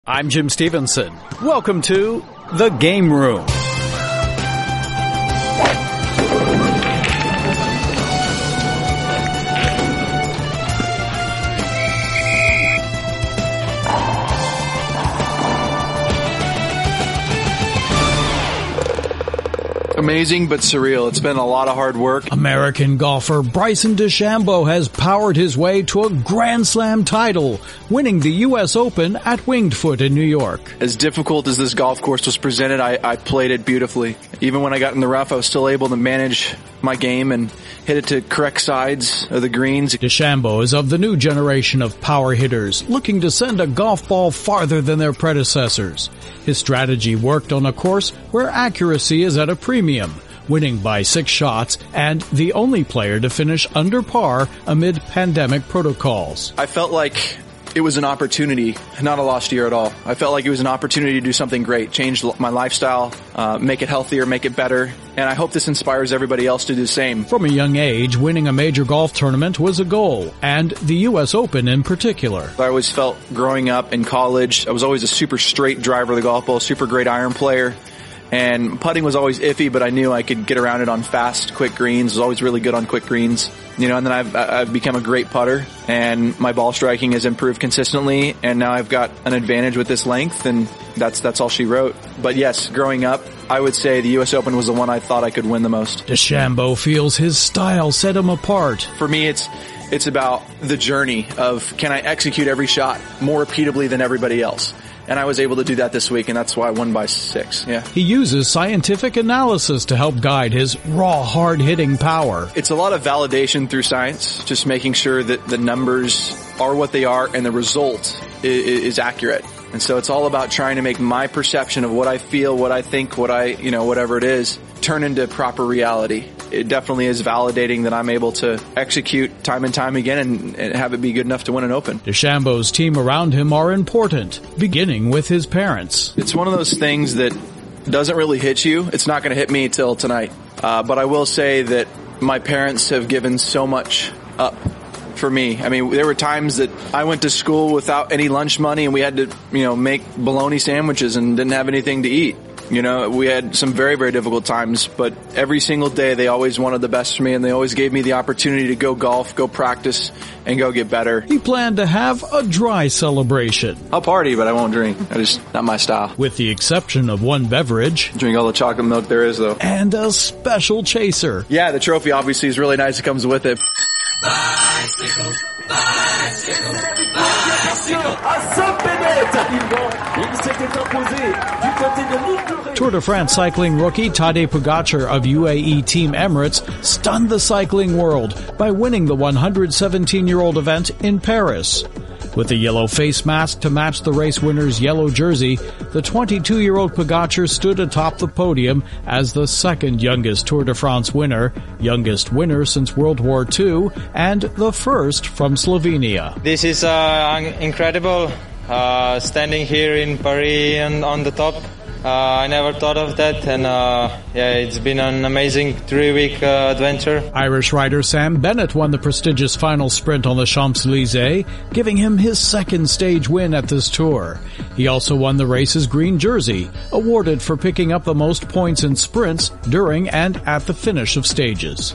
I'm Jim Stevenson. Welcome to The Game Room. Amazing but surreal. It's been a lot of hard work. American golfer Bryson DeChambeau has powered his way to a Grand Slam title, winning the U.S. Open at Winged Foot in New York. As difficult as this golf course was presented, I played it beautifully. Even when I got in the rough, I was still able to manage my game and hit it to correct sides of the greens. DeChambeau is of the new generation of power hitters, looking to send a golf ball farther than their predecessors. His strategy worked on a course where accuracy is at a premium, winning by 6 shots and the only player to finish under par amid pandemic protocols. I felt like it was an opportunity, not a lost year at all. I felt like it was an opportunity to do something great, change my lifestyle, make it healthier, make it better, and I hope this inspires everybody else to do the same. From a young age, winning a major golf tournament was a goal, and the U.S. Open in particular. I always felt growing up in college, I was always a super straight driver of the golf ball, super great iron player. And putting was always iffy, but I knew I could get around it on fast, quick greens. I was always really good on quick greens. And then I've become a great putter, and my ball striking has improved consistently, and now I've got an advantage with this length, and that's all she wrote. But yes, growing up, I would say the U.S. Open was the one I thought I could win the most. DeChambeau feels his style set him apart. For me, it's about the journey of, can I execute every shot more repeatably than everybody else? And I was able to do that this week, and that's why I won by 6. Yeah. He uses scientific analysis to help guide his raw, hard-hitting power. It's a lot of validation through science, just making sure that the numbers are what they are and the result is accurate. And so it's all about trying to make my perception of what I feel, what I think, whatever it is, turn into proper reality. It definitely is validating that I'm able to execute time and time again and have it be good enough to win an Open. DeChambeau's team around him are important, beginning with his parents. It's one of those things that doesn't really hit you. It's not going to hit me till tonight. But I will say that my parents have given so much up for me. I mean, there were times that I went to school without any lunch money, and we had to, make bologna sandwiches and didn't have anything to eat. We had some very, very difficult times, but every single day they always wanted the best for me, and they always gave me the opportunity to go golf, go practice, and go get better. He planned to have a dry celebration. I'll party, but I won't drink. Not my style. With the exception of one beverage. Drink all the chocolate milk there is, though. And a special chaser. Yeah, the trophy obviously is really nice. It comes with it. Bicycle, bicycle, bicycle. Tour de France cycling rookie Tadej Pogacar of UAE Team Emirates stunned the cycling world by winning the 117-year-old event in Paris. With a yellow face mask to match the race winner's yellow jersey, the 22-year-old Pogacar stood atop the podium as the second youngest Tour de France winner, youngest winner since World War II, and the first from Slovenia. This is incredible, standing here in Paris and on the top. I never thought of that, and it's been an amazing 3-week adventure. Irish rider Sam Bennett won the prestigious final sprint on the Champs-Élysées, giving him his second stage win at this tour. He also won the race's green jersey, awarded for picking up the most points in sprints during and at the finish of stages.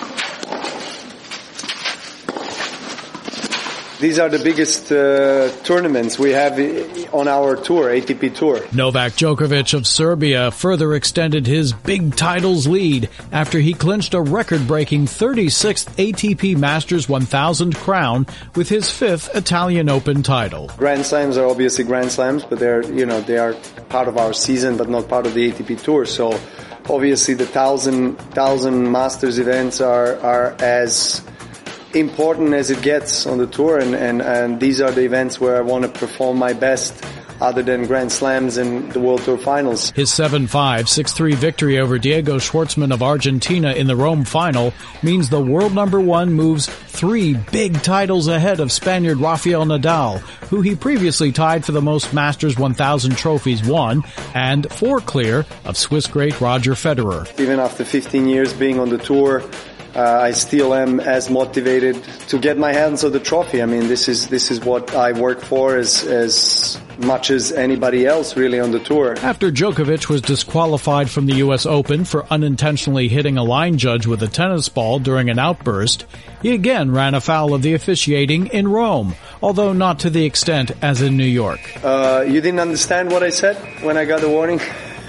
These are the biggest tournaments we have on our tour, ATP Tour. Novak Djokovic of Serbia further extended his big titles lead after he clinched a record-breaking 36th ATP Masters 1000 crown with his 5th Italian Open title. Grand Slams are obviously Grand Slams, but they are part of our season, but not part of the ATP Tour. So obviously the 1000 Masters events are as important as it gets on the tour, and these are the events where I want to perform my best other than Grand Slams and the World Tour Finals. His 7-5, 6-3 victory over Diego Schwartzman of Argentina in the Rome final means the world number 1 moves 3 big titles ahead of Spaniard Rafael Nadal, who he previously tied for the most Masters 1000 trophies won, and 4 clear of Swiss great Roger Federer. Even after 15 years being on the tour, I still am as motivated to get my hands on the trophy. I mean, this is what I work for as much as anybody else really on the tour. After Djokovic was disqualified from the U.S. Open for unintentionally hitting a line judge with a tennis ball during an outburst, he again ran afoul of the officiating in Rome, although not to the extent as in New York. You didn't understand what I said when I got the warning?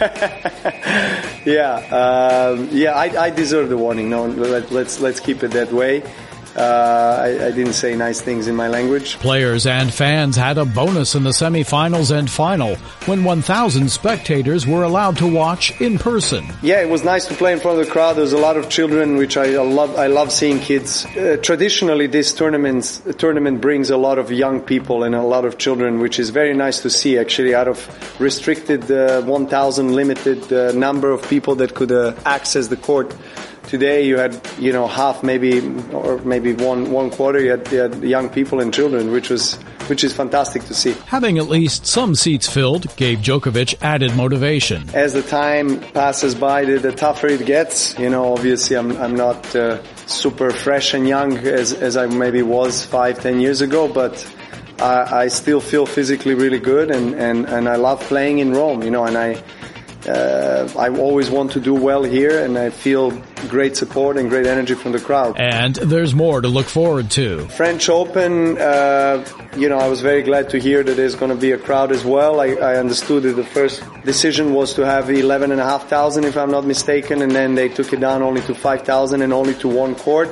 I deserve the warning. No, let's keep it that way. I didn't say nice things in my language. Players and fans had a bonus in the semifinals and final when 1,000 spectators were allowed to watch in person. Yeah, it was nice to play in front of the crowd. There's a lot of children, which I love. I love seeing kids. Traditionally, this tournament brings a lot of young people and a lot of children, which is very nice to see. Actually, out of restricted 1,000 limited number of people that could access the court. Today you had, half maybe one quarter. You had young people and children, which is fantastic to see. Having at least some seats filled gave Djokovic added motivation. As the time passes by, the tougher it gets. Obviously I'm not super fresh and young as I maybe was 5-10 years ago, but I still feel physically really good and I love playing in Rome, and I always want to do well here, and I feel great support and great energy from the crowd. And there's more to look forward to. French Open, I was very glad to hear that there's going to be a crowd as well. I understood that the first decision was to have 11,500, if I'm not mistaken, and then they took it down only to 5,000 and only to one court.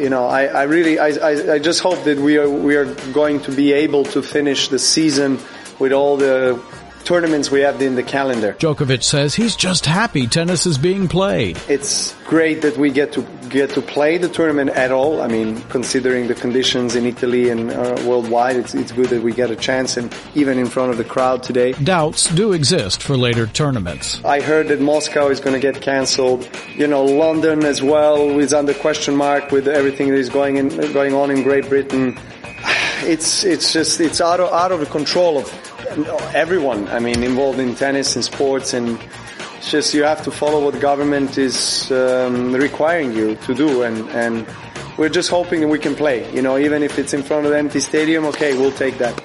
I just hope that we are going to be able to finish the season with all the tournaments we have in the calendar. Djokovic says he's just happy tennis is being played. It's great that we get to play the tournament at all. I mean, considering the conditions in Italy and worldwide, it's good that we get a chance, and even in front of the crowd today. Doubts do exist for later tournaments. I heard that Moscow is going to get cancelled. London as well is under question mark with everything that is going on in Great Britain. It's out of the control of everyone, involved in tennis and sports, and it's just you have to follow what the government is requiring you to do, and we're just hoping that we can play. Even if it's in front of an empty stadium, okay, we'll take that.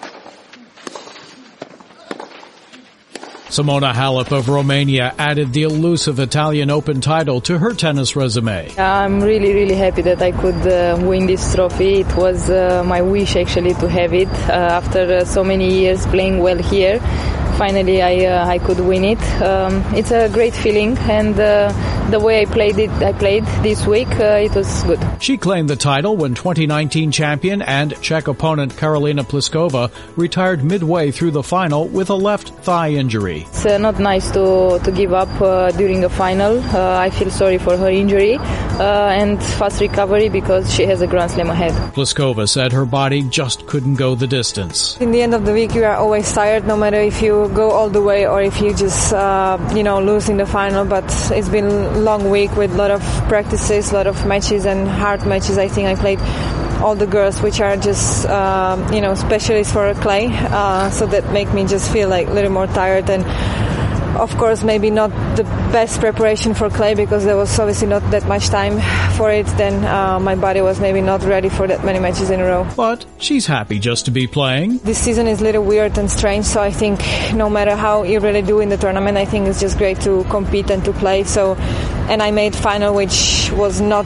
Simona Halep of Romania added the elusive Italian Open title to her tennis resume. I'm really, really happy that I could win this trophy. It was my wish actually to have it after so many years playing well here. Finally, I could win it. It's a great feeling, and the way I played this week, it was good. She claimed the title when 2019 champion and Czech opponent Karolina Pliskova retired midway through the final with a left thigh injury. It's not nice to give up during a final. I feel sorry for her injury and fast recovery because she has a Grand Slam ahead. Pliskova said her body just couldn't go the distance. In the end of the week, you are always tired, no matter if you go all the way or if you just lose in the final. But it's been a long week with a lot of practices, a lot of matches and hard matches. I think I played all the girls which are just specialists for clay, so that make me just feel like a little more tired, and of course maybe not the best preparation for clay because there was obviously not that much time for it. Then my body was maybe not ready for that many matches in a row. But she's happy just to be playing. This season is a little weird and strange, so I think no matter how you really do in the tournament, I think it's just great to compete and to play. And I made final, which was not,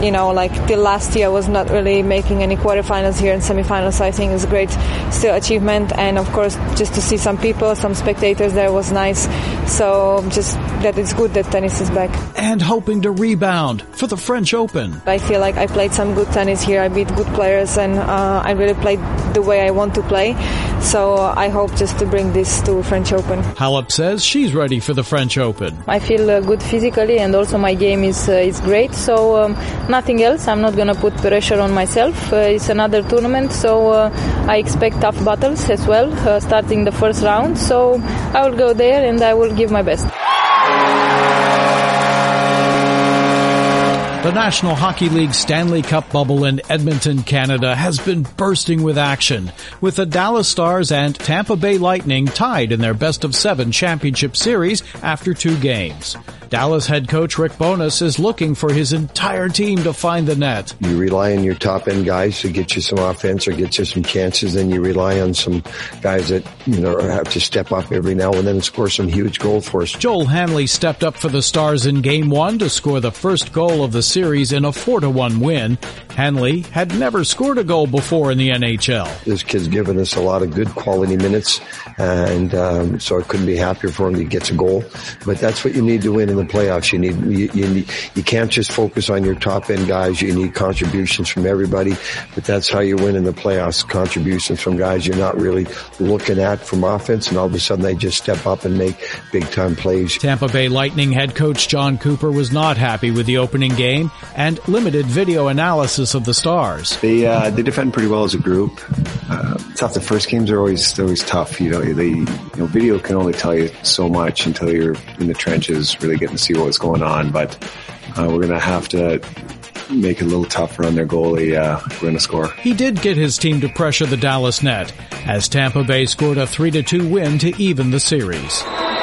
till last year I was not really making any quarterfinals here and semifinals, so I think it's a great still achievement. And of course, just to see some people, some spectators there was nice. So just that it's good that tennis is back. And hoping to rebound for the French Open. I feel like I played some good tennis here. I beat good players, and I really played the way I want to play. So I hope just to bring this to French Open. Halep says she's ready for the French Open. I feel good physically, and also my game is great. So nothing else. I'm not going to put pressure on myself. It's another tournament, so I expect tough battles as well, starting the first round. So I will go there and I will give my best. The National Hockey League Stanley Cup bubble in Edmonton, Canada has been bursting with action, with the Dallas Stars and Tampa Bay Lightning tied in their best-of-7 championship series after 2 games. Dallas head coach Rick Bowness is looking for his entire team to find the net. You rely on your top-end guys to get you some offense or get you some chances, and you rely on some guys that, have to step up every now and then and score some huge goals for us. Joel Hanley stepped up for the Stars in Game 1 to score the first goal of the series in a 4-1 win. Hanley had never scored a goal before in the NHL. This kid's given us a lot of good quality minutes, and so I couldn't be happier for him that he gets a goal. But that's what you need to win in the playoffs. You can't just focus on your top end guys. You need contributions from everybody, but that's how you win in the playoffs. Contributions from guys you're not really looking at from offense, and all of a sudden they just step up and make big time plays. Tampa Bay Lightning head coach John Cooper was not happy with the opening game and limited video analysis of the Stars. They defend pretty well as a group. Tough. The first games are always tough. Video can only tell you so much until you're in the trenches, really getting to see what's going on. But we're going to have to make it a little tougher on their goalie. We're going to score. He did get his team to pressure the Dallas net, as Tampa Bay scored a 3-2 win to even the series.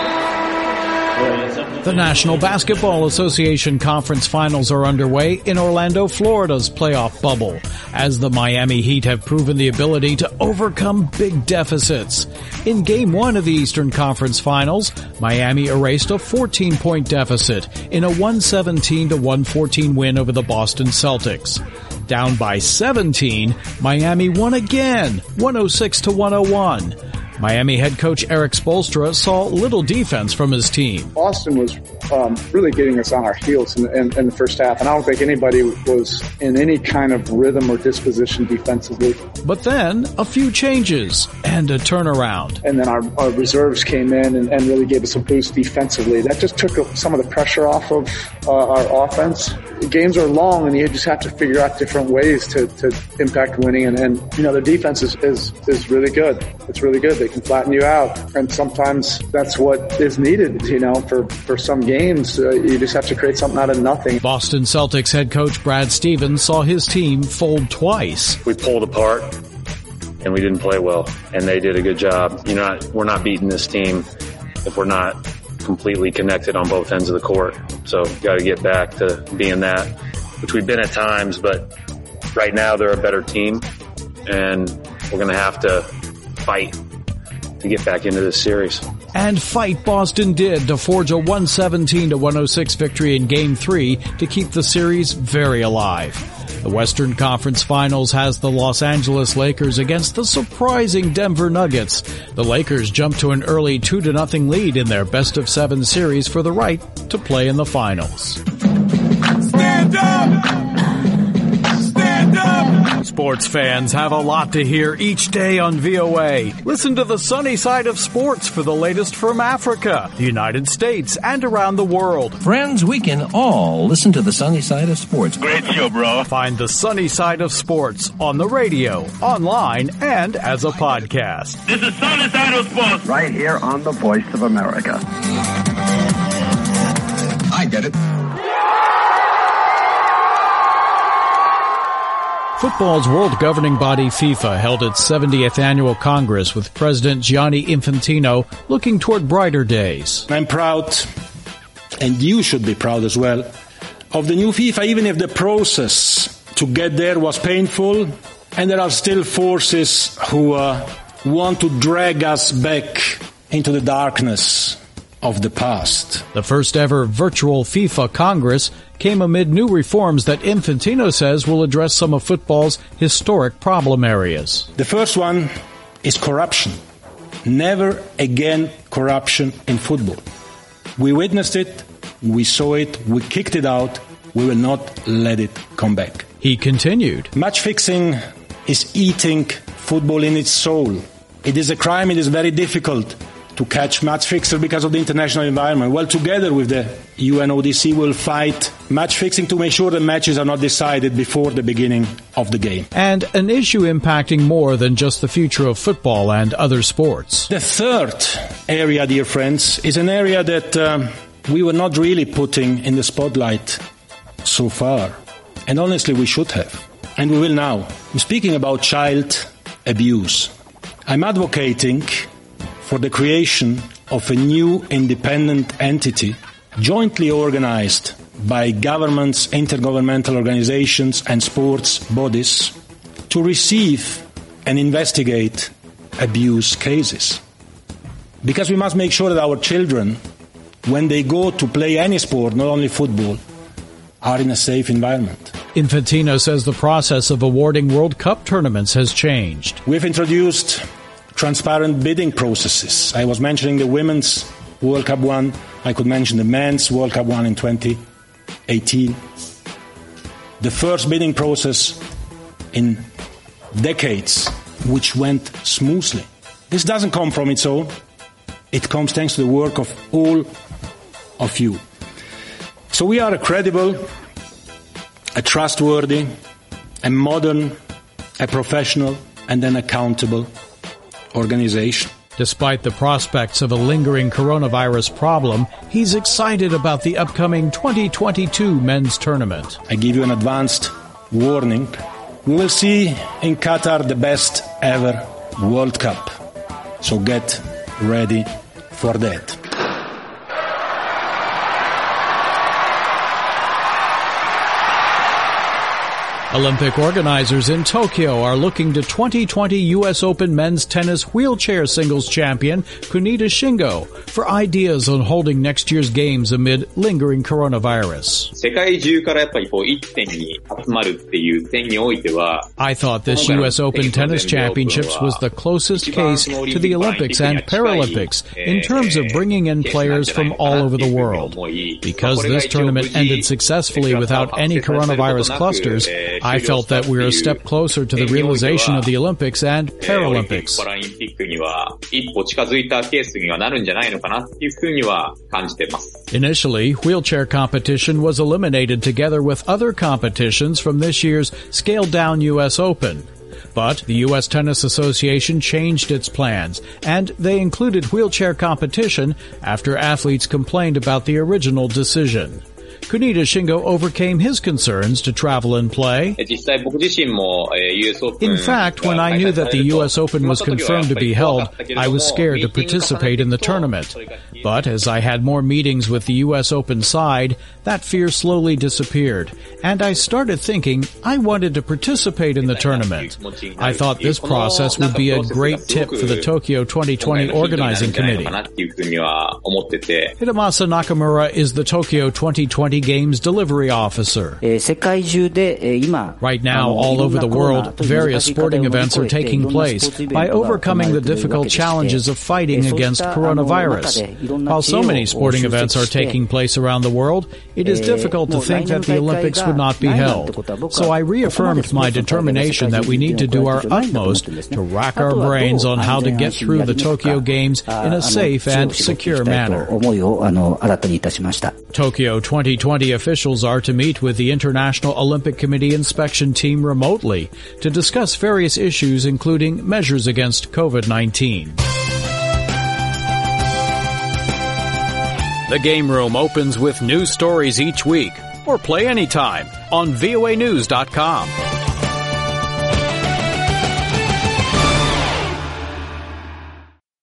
The National Basketball Association Conference Finals are underway in Orlando, Florida's playoff bubble, as the Miami Heat have proven the ability to overcome big deficits. In Game 1 of the Eastern Conference Finals, Miami erased a 14-point deficit in a 117-114 win over the Boston Celtics. Down by 17, Miami won again, 106-101. Miami head coach Eric Spoelstra saw little defense from his team. Boston was really getting us on our heels in the first half, and I don't think anybody was in any kind of rhythm or disposition defensively. But then, a few changes and a turnaround. And then our reserves came in and really gave us a boost defensively. That just took some of the pressure off of our offense. Games are long, and you just have to figure out different ways to impact winning. And the defense is really good. It's really good. They can flatten you out, and sometimes that's what is needed. For some games, you just have to create something out of nothing. Boston Celtics head coach Brad Stevens saw his team fold twice. We pulled apart, and we didn't play well, and they did a good job. We're not beating this team if we're not completely connected on both ends of the court. So got to get back to being that, which we've been at times, but right now they're a better team, and we're going to have to fight to get back into this series. And fight Boston did to forge a 117-106 victory in Game 3 to keep the series very alive. The Western Conference Finals has the Los Angeles Lakers against the surprising Denver Nuggets. The Lakers jumped to an early 2-0 lead in their best-of-7 series for the right to play in the finals. Stand up! Stand up! Sports fans have a lot to hear each day on VOA. Listen to the sunny side of sports for the latest from Africa, the United States, and around the world. Friends, we can all listen to the sunny side of sports. Great show, bro. Find the sunny side of sports on the radio, online, and as a podcast. This is Sunny Side of Sports. Right here on the Voice of America. I get it. Football's world governing body FIFA held its 70th annual Congress with President Gianni Infantino looking toward brighter days. I'm proud, and you should be proud as well, of the new FIFA, even if the process to get there was painful, and there are still forces who want to drag us back into the darkness of the past. The first ever virtual FIFA Congress came amid new reforms that Infantino says will address some of football's historic problem areas. The first one is corruption. Never again corruption in football. We witnessed it, we saw it, we kicked it out, we will not let it come back. He continued. Match fixing is eating football in its soul. It is a crime, it is very difficult to catch match fixers because of the international environment. Well, together with the UNODC, we'll fight match fixing to make sure the matches are not decided before the beginning of the game. And an issue impacting more than just the future of football and other sports. The third area, dear friends, is an area that we were not really putting in the spotlight so far. And honestly, we should have. And we will now. I'm speaking about child abuse. I'm advocating for the creation of a new independent entity jointly organized by governments, intergovernmental organizations and sports bodies to receive and investigate abuse cases. Because we must make sure that our children, when they go to play any sport, not only football, are in a safe environment. Infantino says the process of awarding World Cup tournaments has changed. We've introduced transparent bidding processes. I was mentioning the Women's World Cup one. I could mention the Men's World Cup one in 2018. The first bidding process in decades, which went smoothly. This doesn't come from its own. It comes thanks to the work of all of you. So we are a credible, a trustworthy, a modern, a professional, and an accountable organization. Despite the prospects of a lingering coronavirus problem, he's excited about the upcoming 2022 men's tournament. I give you an advanced warning. We will see in Qatar the best ever World Cup. So get ready for that. Olympic organizers in Tokyo are looking to 2020 U.S. Open men's tennis wheelchair singles champion Kunita Shingo for ideas on holding next year's games amid lingering coronavirus. I thought this U.S. Open tennis championships was the closest case to the Olympics and Paralympics in terms of bringing in players from all over the world. Because this tournament ended successfully without any coronavirus clusters, I felt that we're a step closer to the realization of the Olympics and Paralympics. Initially, wheelchair competition was eliminated together with other competitions from this year's scaled-down U.S. Open. But the U.S. Tennis Association changed its plans, and they included wheelchair competition after athletes complained about the original decision. Kunita Shingo overcame his concerns to travel and play. In fact, when I knew that the U.S. Open was confirmed to be held, I was scared to participate in the tournament. But as I had more meetings with the U.S. Open side, that fear slowly disappeared, and I started thinking I wanted to participate in the tournament. I thought this process would be a great tip for the Tokyo 2020 organizing committee. Hidemasa Nakamura is the Tokyo 2020 Games delivery officer. Right now, all over the world, various sporting events are taking place by overcoming the difficult challenges of fighting against coronavirus. While so many sporting events are taking place around the world, it is difficult to think that the Olympics would not be held. So I reaffirmed my determination that we need to do our utmost to rack our brains on how to get through the Tokyo Games in a safe and secure manner. Tokyo 2020 officials are to meet with the International Olympic Committee inspection team remotely to discuss various issues, including measures against COVID-19. The Game Room opens with news stories each week, or play anytime on voanews.com.